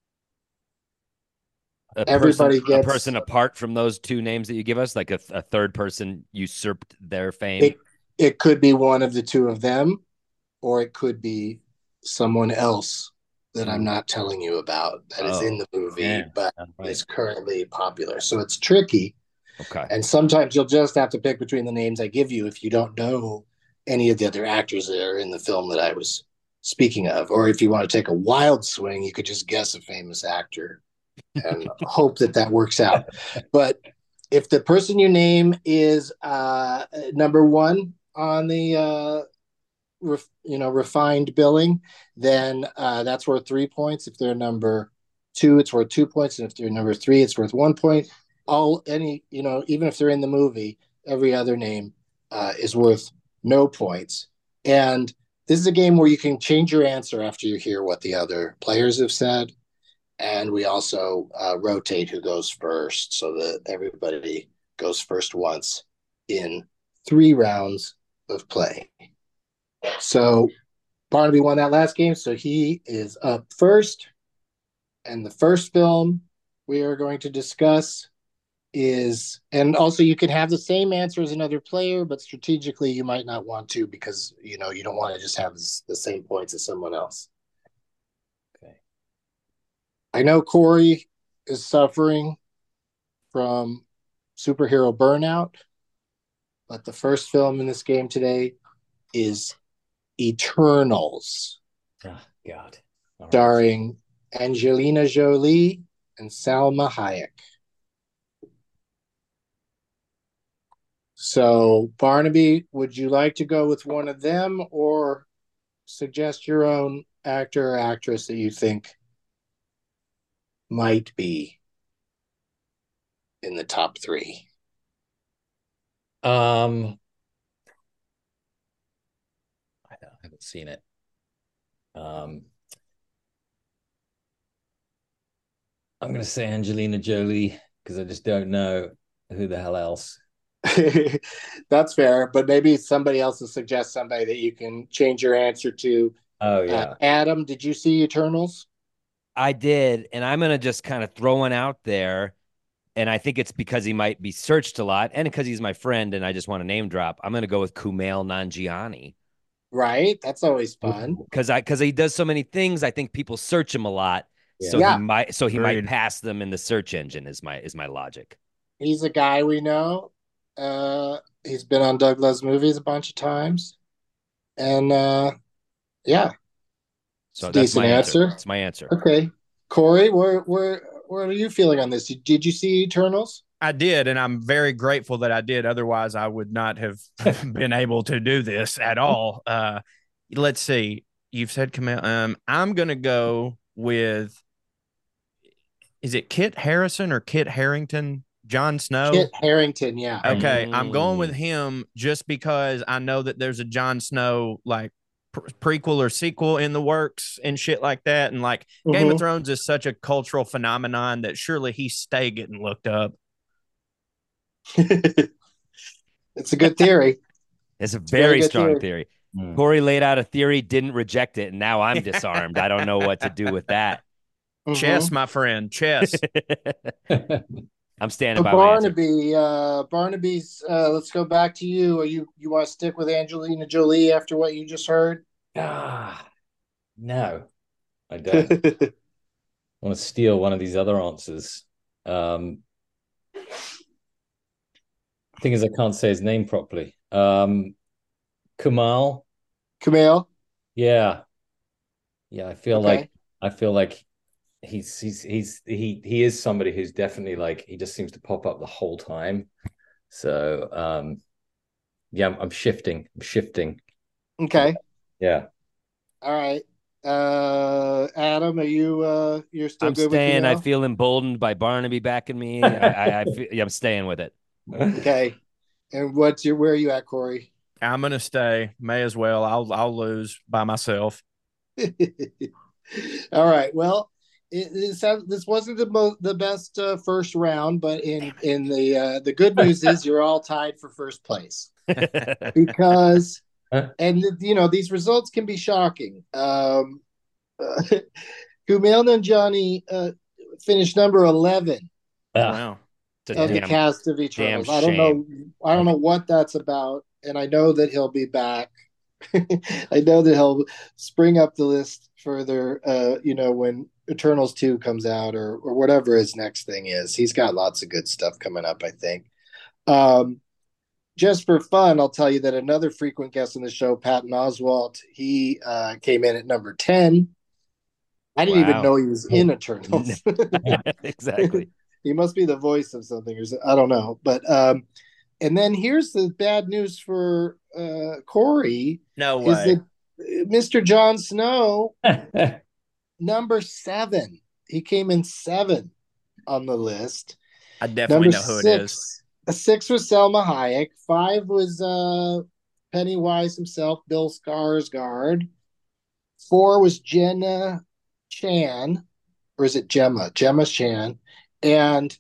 A person apart from those two names that you give us, like a third person usurped their fame. It could be one of the two of them, or it could be someone else that I'm not telling you about that is in the movie, but is currently popular. So it's tricky. Okay. And sometimes you'll just have to pick between the names I give you if you don't know any of the other actors that are in the film that I was speaking of. Or if you want to take a wild swing, you could just guess a famous actor and hope that works out. But if the person you name is number one on the refined billing, then that's worth 3 points. If they're number two, it's worth 2 points, and if they're number three, it's worth 1 point. Even if they're in the movie, every other name is worth no points. And this is a game where you can change your answer after you hear what the other players have said. And we also rotate who goes first, so that everybody goes first once in 3 rounds of play. So Barnaby won that last game, so he is up first. And the first film we are going to discuss is, and also you can have the same answer as another player, but strategically you might not want to, because you don't want to just have the same points as someone else. Okay. I know Corey is suffering from superhero burnout, but the first film in this game today is Eternals. God. All right. starring Angelina Jolie and Salma Hayek. So, Barnaby, would you like to go with one of them or suggest your own actor or actress that you think might be in the top three? I haven't seen it. I'm going to say Angelina Jolie because I just don't know who the hell else. That's fair, but maybe somebody else will suggest somebody that you can change your answer to. Oh, yeah. Adam, did you see Eternals? I did, and I'm gonna just kind of throw one out there, and I think it's because he might be searched a lot, and because he's my friend, and I just want to name drop. I'm gonna go with Kumail Nanjiani. Right, that's always fun because he does so many things. I think people search him a lot, so Yeah. he might Agreed. pass them in the search engine. Is my logic. He's a guy we know. He's been on Doug Loves Movies a bunch of times, and yeah, So it's a that's decent my answer. answer. It's my answer. Okay, Corey, where are you feeling on this? Did you see Eternals? I did, and I'm very grateful that I did. Otherwise, I would not have been able to do this at all. Let's see. You've said Camille. I'm gonna go with. Is it Kit Harrison or Kit Harrington? Jon Snow. Kit Harrington, yeah. Okay, I'm going with him just because I know that there's a Jon Snow like prequel or sequel in the works and shit like that, and like Game of Thrones is such a cultural phenomenon that surely he stay getting looked up. It's a good theory. It's a very good strong theory. theory. Corey laid out a theory, didn't reject it, and now I'm disarmed. I don't know what to do with that. Chess, my friend, chess. I'm standing So by my answer. Barnaby's. Let's go back to you. Are you want to stick with Angelina Jolie after what you just heard? No, I don't. I want to steal one of these other answers. Thing is, I can't say his name properly. Kumail. Kumail. Yeah. I feel Okay. like he is somebody who's definitely like he just seems to pop up the whole time. So yeah, I'm shifting. Okay. Yeah. All right. Adam, are you you're still I'm good staying. with I Kumail? feel emboldened by Barnaby backing me. I'm staying with it. Okay. And where are you at, Corey? I'm gonna stay. May as well. I'll lose by myself. All right. Well, this wasn't the best first round, but in the good news is you're all tied for first place because these results can be shocking. Kumail Nanjiani finished number 11 Wow. of the cast of Eternals. I don't know what that's about, and I know that he'll be back. I know that he'll spring up the list further, when Eternals 2 comes out or whatever his next thing is. He's got lots of good stuff coming up, I think. Just for fun, I'll tell you that another frequent guest on the show, Patton Oswalt, he came in at number 10. I didn't even know he was in Eternals. Exactly. He must be the voice of something, or I don't know. But and then here's the bad news for Corey. No way. Is that Mr. Jon Snow, number 7. He came in 7 on the list. I definitely know who it is. 6 was Selma Hayek. 5 was Pennywise himself, Bill Skarsgård. 4 was Jenna Chan, or is it Gemma? Gemma Chan. And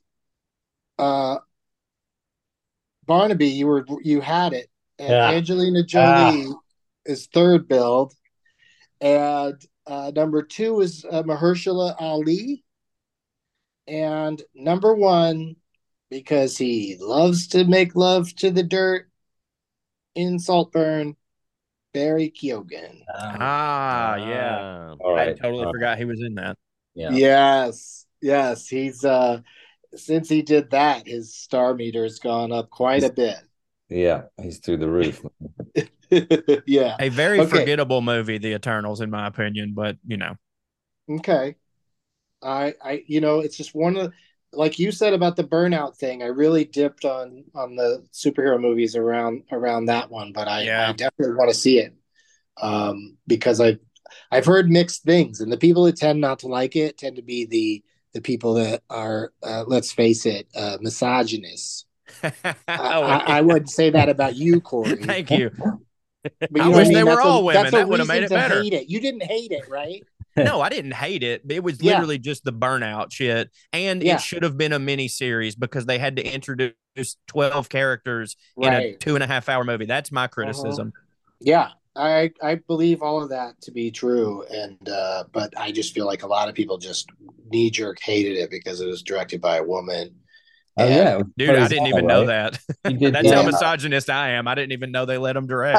Barnaby, you had it. And Angelina Jolie is third billed. And number 2 is Mahershala Ali. And number 1, because he loves to make love to the dirt in Saltburn, Barry Keoghan. Yeah. All right. I totally forgot he was in that. Yeah. Yes. He's since he did that, his star meter's gone up quite a bit. Yeah, he's through the roof. Yeah. A very Okay. forgettable movie, The Eternals, in my opinion, but Okay. It's just one of like you said about the burnout thing. I really dipped on the superhero movies around that one, but I definitely want to see it because I've heard mixed things, and the people that tend not to like it tend to be the people that are let's face it, misogynists. I wouldn't say that about you, Corey. Thank you. But I wish they were all women. That would have made it better. Hate it. You didn't hate it, right? No, I didn't hate it. It was literally just the burnout shit. And it should have been a mini series because they had to introduce 12 characters in a 2.5-hour movie. That's my criticism. Yeah, I believe all of that to be true. And but I just feel like a lot of people just knee-jerk hated it because it was directed by a woman. Oh, yeah. Dude, I didn't even know that. That's how misogynist I am. I didn't even know they let him direct.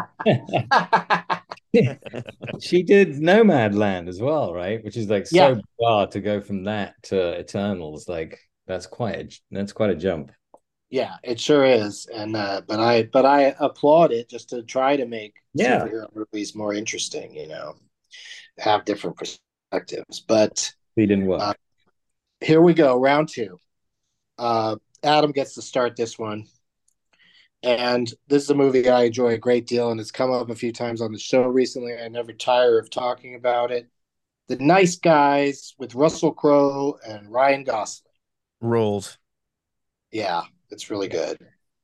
She did Nomadland as well, right? Which is like so bizarre to go from that to Eternals. Like that's quite a jump. Yeah, it sure is. And but I applaud it just to try to make superhero movies more interesting, have different perspectives. But it didn't work. Here we go, round 2. Adam gets to start this one. And this is a movie I enjoy a great deal, and it's come up a few times on the show recently. I never tire of talking about it. The Nice Guys with Russell Crowe and Ryan Gosling. Rules. Yeah, it's really good.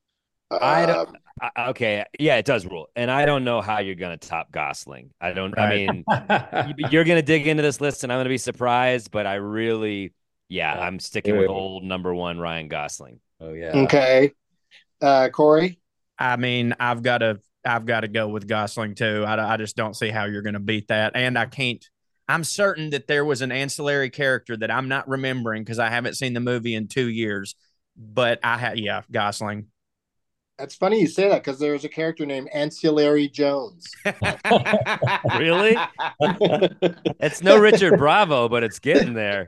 Okay, yeah, it does rule. And I don't know how you're going to top Gosling. I mean, you're going to dig into this list, and I'm going to be surprised, but I really... Yeah, I'm sticking with old number 1 Ryan Gosling. Oh yeah. Okay. Corey? I mean, I've got to go with Gosling too. I just don't see how you're going to beat that. And I'm certain that there was an ancillary character that I'm not remembering because I haven't seen the movie in 2 years. But Gosling. That's funny you say that because there's a character named Ancillary Jones. Really? It's no Richard Bravo, but it's getting there.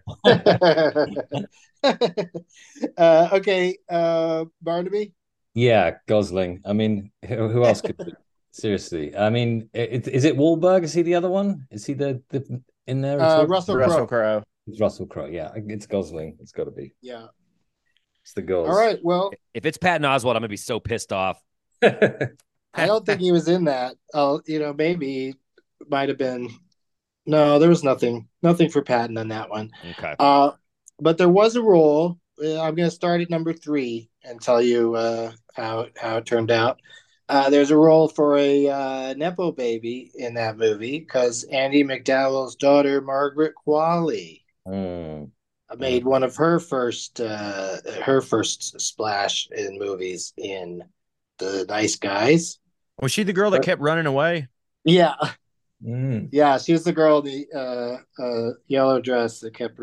Okay, Barnaby? Yeah, Gosling. I mean, who else could be? Seriously. I mean, is it Wahlberg? Is he the other one? Is he the in there? Russell Crowe. It's Russell Crowe. Yeah, it's Gosling. It's got to be. Yeah. It's the girls. All right. Well, if it's Patton Oswalt, I'm gonna be so pissed off. I don't think he was in that. Oh, maybe might have been. No, there was nothing for Patton on that one. Okay. But there was a role. I'm going to start at number 3 and tell you how it turned out. There's a role for a nepo baby in that movie because Andie MacDowell's daughter Margaret Qualley made one of her first splash in movies in The Nice Guys. Was she the girl that kept running away? Yeah. Yeah, she was the girl in the yellow dress that kept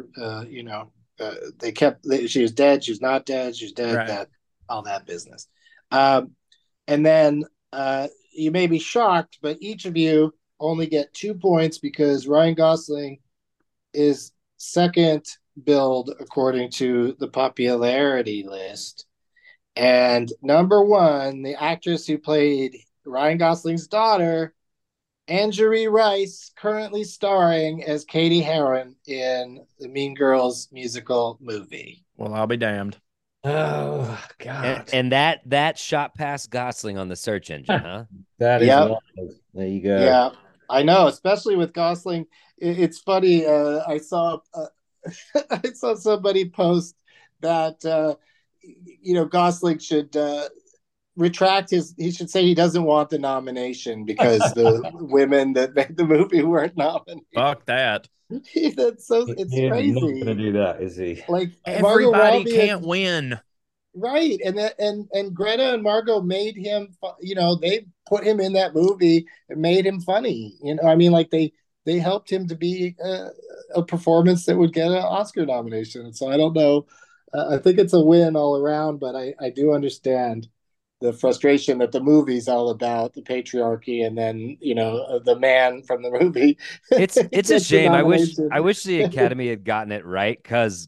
she was dead, she was not dead, she was dead, right. That all that business. And then you may be shocked, but each of you only get 2 points because Ryan Gosling is second billed according to the popularity list. And number 1, the actress who played Ryan Gosling's daughter, Anjali Rice, currently starring as Katie Heron in the Mean Girls musical movie. Well, I'll be damned. Oh God! And that shot past Gosling on the search engine, huh? That is wild. There you go. Yeah, I know. Especially with Gosling, it's funny. I saw somebody post that Gosling should retract he should say he doesn't want the nomination because the women that made the movie weren't nominated. Fuck that. It's crazy. He's not gonna do that, is he? Like everybody can't win. Right. And Greta and Margot made him, they put him in that movie and made him funny. I mean, like they helped him to be a performance that would get an Oscar nomination. So I don't know. I think it's a win all around, but I do understand the frustration that the movie's all about the patriarchy, and then the man from the movie. It's a shame. I wish the Academy had gotten it right, because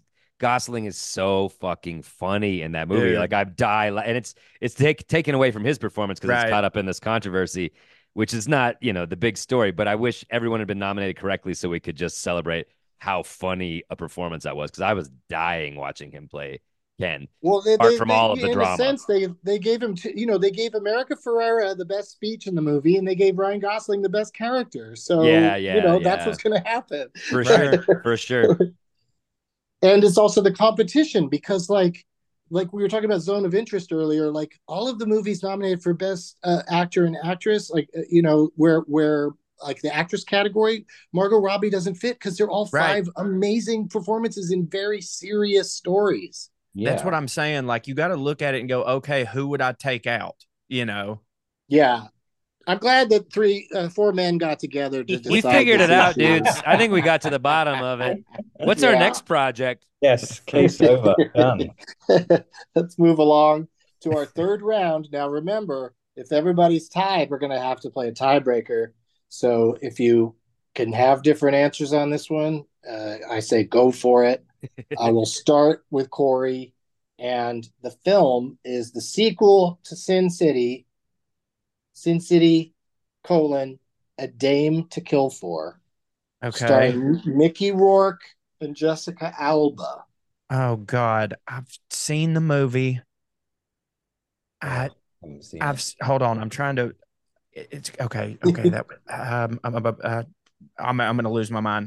Gosling is so fucking funny in that movie. Dude. Like I die, and it's taken away from his performance because he's Right. caught up in this controversy, which is not the big story. But I wish everyone had been nominated correctly so we could just celebrate how funny a performance that was, because I was dying watching him play Ken. Well, apart from all of the in drama. a sense, they gave him they gave America Ferrera the best speech in the movie, and they gave Ryan Gosling the best character. So that's what's going to happen for sure. And it's also the competition because like we were talking about Zone of Interest earlier, like all of the movies nominated for best actor and actress, like where like the actress category, Margot Robbie doesn't fit because they're all five amazing performances in very serious stories. Yeah. That's what I'm saying. Like, you got to look at it and go, okay, who would I take out? Yeah. I'm glad that 4 men got together to decide. We figured it out, dudes. I think we got to the bottom of it. What's our next project? Yes, case over. Done. Let's move along to our third round. Now, remember, if everybody's tied, we're going to have to play a tiebreaker. So if you can have different answers on this one, I say go for it. I will start with Corey. And the film is the sequel to Sin City, A Dame to Kill For. Okay. Starring Mickey Rourke and Jessica Alba. Oh, God. I've seen the movie. Hold on. I'm trying to. It's okay. That I'm going to lose my mind.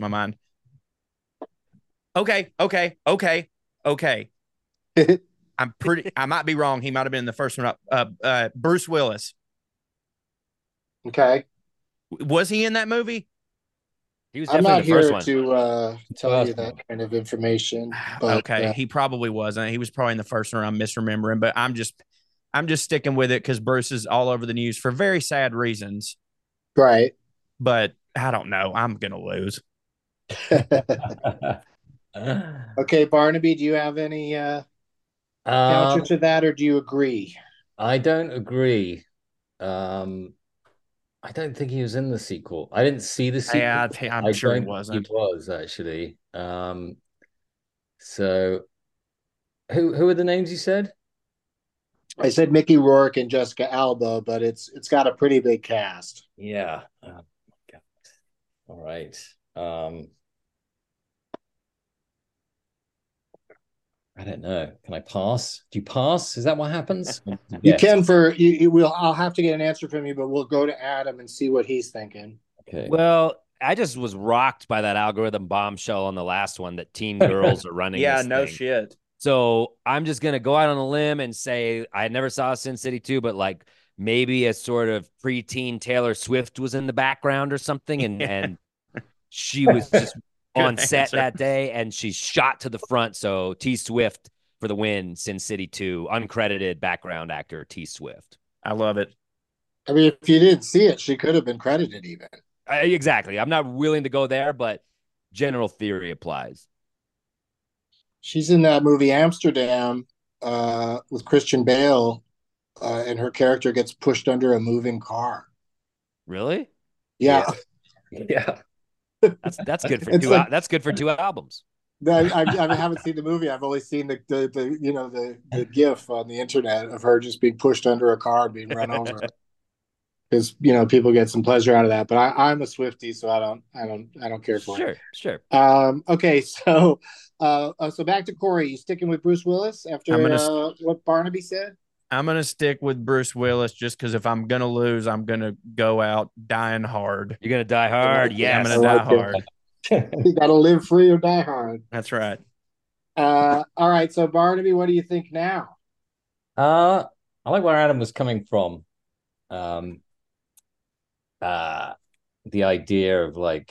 Okay. I might be wrong. He might have been the first one up. Bruce Willis. Okay. Was he in that movie? He was I'm definitely not the first here one. to tell you that kind of information. But, okay, he probably wasn't. He was probably in the first one. I'm misremembering, but I'm just sticking with it because Bruce is all over the news for very sad reasons. Right. But I don't know. I'm gonna lose. Okay, Barnaby, do you have any counter to that, or do you agree? I don't agree. I don't think he was in the sequel. I didn't see the sequel. Yeah, I'm sure he wasn't. He was actually. So who are the names you said? I said Mickey Rourke and Jessica Alba, but it's got a pretty big cast. Yeah. Oh my God. All right. I don't know. Can I pass? Do you pass? Is that what happens? You can for you will. I'll have to get an answer from you, but we'll go to Adam and see what he's thinking. Okay. Well, I just was rocked by that algorithm bombshell on the last one that teen girls are running. Yeah, this no thing. shit. So I'm just gonna go out on a limb and say I never saw Sin City 2, but like maybe a sort of preteen Taylor Swift was in the background or something, and she was just on set that day, and she's shot to the front. So T Swift for the win. Sin City 2, uncredited background actor T Swift. I love it. I mean, if you didn't see it, she could have been credited even. Exactly. I'm not willing to go there, but general theory applies. She's in that movie Amsterdam with Christian Bale, and her character gets pushed under a moving car. Really? Yeah. That's good for two. That's good for 2 albums. I haven't seen the movie. I've only seen the GIF on the internet of her just being pushed under a car and being run over. Because people get some pleasure out of that, but I'm a Swiftie, so I don't care for it. Sure. Okay, so back to Corey. You sticking with Bruce Willis after what Barnaby said? I'm gonna stick with Bruce Willis just because if I'm gonna lose, I'm gonna go out dying hard. You're gonna die hard. Yeah, I'm gonna die hard. You gotta live free or die hard. That's right. All right, so Barnaby, what do you think now? I like where Adam was coming from. The idea of like,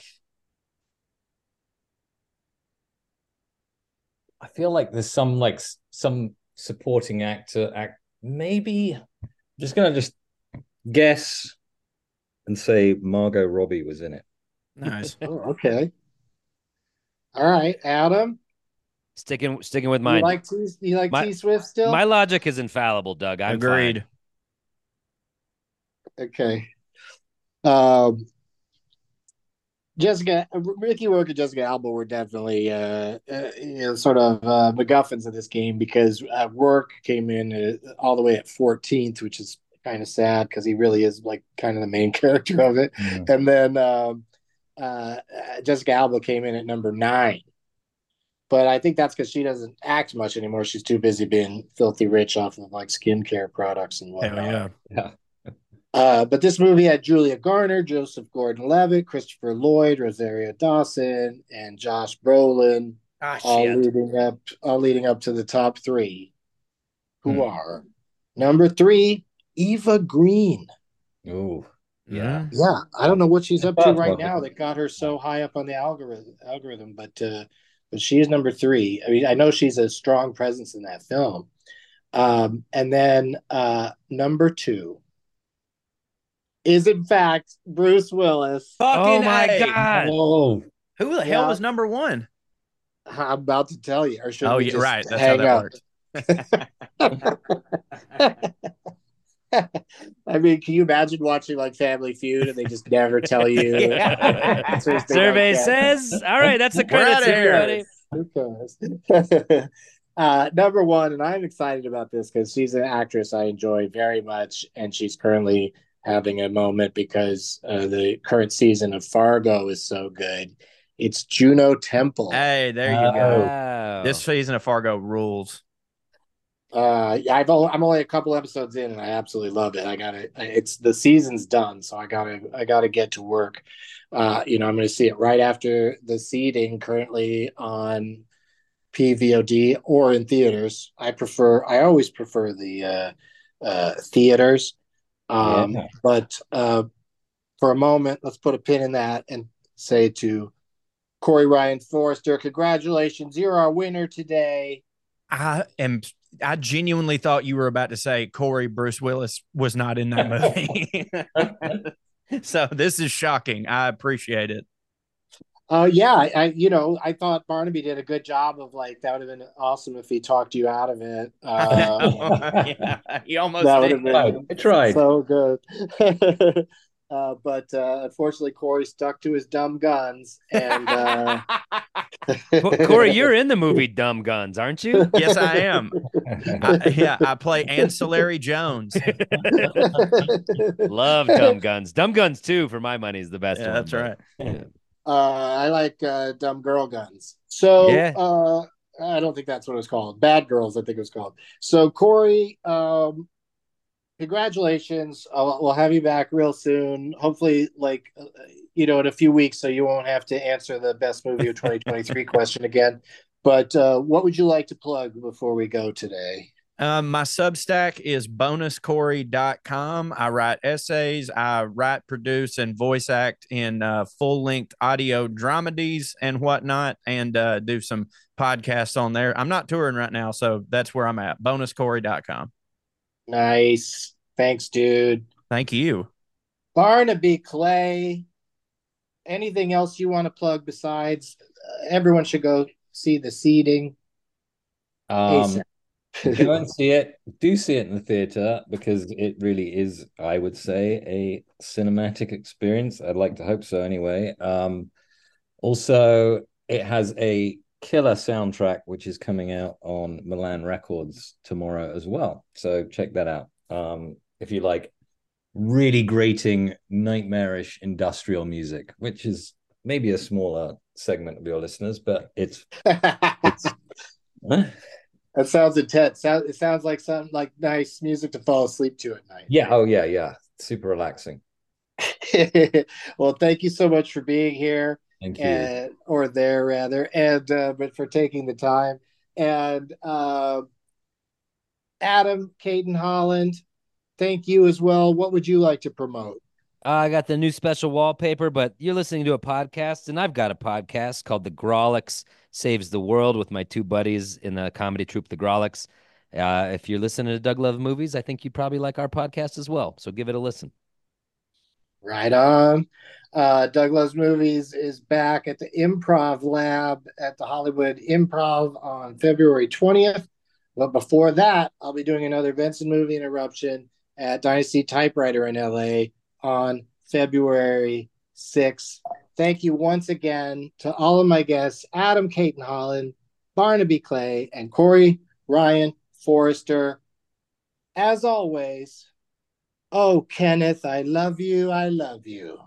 I feel like there's some supporting actor maybe I'm just gonna guess and say Margot Robbie was in it. Nice. Oh, okay. All right, Adam. Sticking with mine. You like T Swift still? My logic is infallible, Doug. I'm agreed. Fine. Okay. Ricky Rourke and Jessica Alba were definitely sort of MacGuffins of this game because Rourke came in all the way at 14th, which is kind of sad because he really is like kind of the main character of it. Mm. And then Jessica Alba came in at number 9. But I think that's because she doesn't act much anymore. She's too busy being filthy rich off of like skincare products and whatnot. Hell Yeah. But this movie had Julia Garner, Joseph Gordon-Levitt, Christopher Lloyd, Rosario Dawson, and Josh Brolin, all leading up to the top 3, who are number 3, Eva Green. Oh, Yeah. Yeah, I don't know what she's up to right now that got her so high up on the algorithm, but she is number 3. I mean, I know she's a strong presence in that film. And then number 2 is in fact Bruce Willis. Fucking Oh my A. God. Oh, Who the hell was number 1? I'm about to tell you, or should Oh, we yeah, just right. That's hang how that up? works. I mean, can you imagine watching like Family Feud and they just never tell you? Yeah. Survey says, all right, that's the credits, everybody. Who cares? Number 1, and I'm excited about this because she's an actress I enjoy very much, and she's currently having a moment because the current season of Fargo is so good. It's Juno Temple. Hey, there you go. Wow. This season of Fargo rules. I'm only a couple episodes in, and I absolutely love it. It's the season's done, so I gotta get to work. I'm going to see it right after the seeding, currently on PVOD or in theaters. I always prefer the theaters. But for a moment, let's put a pin in that and say to Corey Ryan Forrester, congratulations, you're our winner today. I genuinely thought you were about to say Corey Bruce Willis was not in that movie. So this is shocking. I appreciate it. I thought Barnaby did a good job of like, that would have been awesome if he talked you out of it. Yeah, he almost that would did. have been I tried. so good. But unfortunately, Corey stuck to his dumb guns. And Corey, you're in the movie Dumb Guns, aren't you? Yes, I am. I play Ancillary Jones. Love Dumb Guns. Dumb Guns 2, for my money, is the best one. That's right. Yeah. I like Dumb Girl Guns. So Yeah. I don't think that's what it was called. Bad Girls, I think it was called. So Corey, congratulations. We'll have you back real soon. Hopefully, in a few weeks, so you won't have to answer the best movie of 2023 question again. But what would you like to plug before we go today? My Substack is bonuscorey.com. I write essays. I write, produce, and voice act in full-length audio dramedies and whatnot, and do some podcasts on there. I'm not touring right now, so that's where I'm at, bonuscorey.com. Nice. Thanks, dude. Thank you. Barnaby Clay, anything else you want to plug besides everyone should go see The Seeding? Go and see it. Do see it in the theater because it really is, I would say, a cinematic experience. I'd like to hope so anyway. Also, it has a killer soundtrack, which is coming out on Milan Records tomorrow as well. So check that out. If you like really grating, nightmarish industrial music, which is maybe a smaller segment of your listeners, but it's That sounds intense. It sounds like something like nice music to fall asleep to at night. Yeah. Oh, yeah. Yeah. Super relaxing. Well, thank you so much for being here. Thank you. Or there, rather. And, but for taking the time. And Adam, Caden Holland, thank you as well. What would you like to promote? I got the new special wallpaper, but you're listening to a podcast, and I've got a podcast called The Grawlix Saves the World with my 2 buddies in the comedy troupe, The Grawlix. If you're listening to Doug Love Movies, I think you'd probably like our podcast as well. So give it a listen. Right on. Doug Loves Movies is back at the Improv Lab at the Hollywood Improv on February 20th. But before that, I'll be doing another Benson Movie Interruption at Dynasty Typewriter in LA on February 6. Thank you once again to all of my guests, Adam Caton Holland, Barnaby Clay, and Corey Ryan Forrester. As always, oh, Kenneth, I love you. I love you.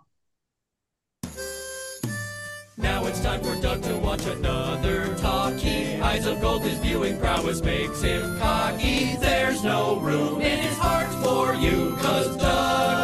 Now it's time for Doug to watch another talkie. Eyes of Gold, his viewing prowess makes him cocky. There's no room in his heart for you, 'cause Doug